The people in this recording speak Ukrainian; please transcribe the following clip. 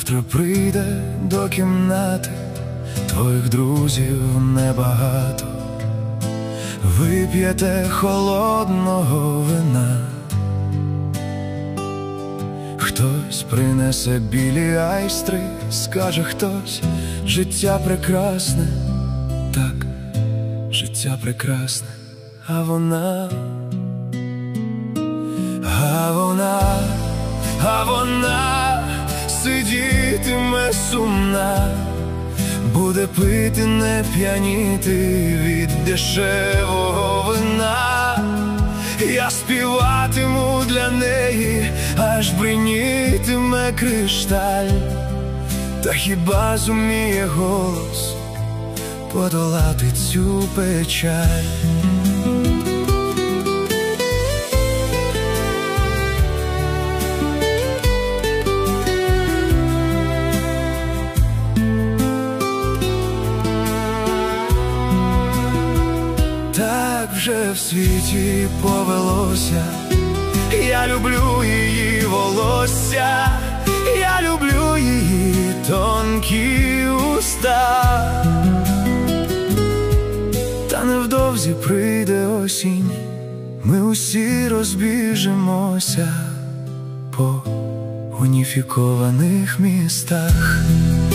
завтра прийде до кімнати, твоїх друзів небагато. Вип'єте холодного вина, хтось принесе білі айстри, скаже хтось: життя прекрасне, так, життя прекрасне. А вона сидітиме сумна, буде пити, не п'яніти від дешевого вина. Я співатиму для неї, аж бринітиме кришталь. Та хіба зуміє голос подолати цю печаль? Так вже в світі повелося. Я люблю її волосся, я люблю її тонкі уста. Та невдовзі прийде осінь, ми усі розбіжемося по уніфікованих містах.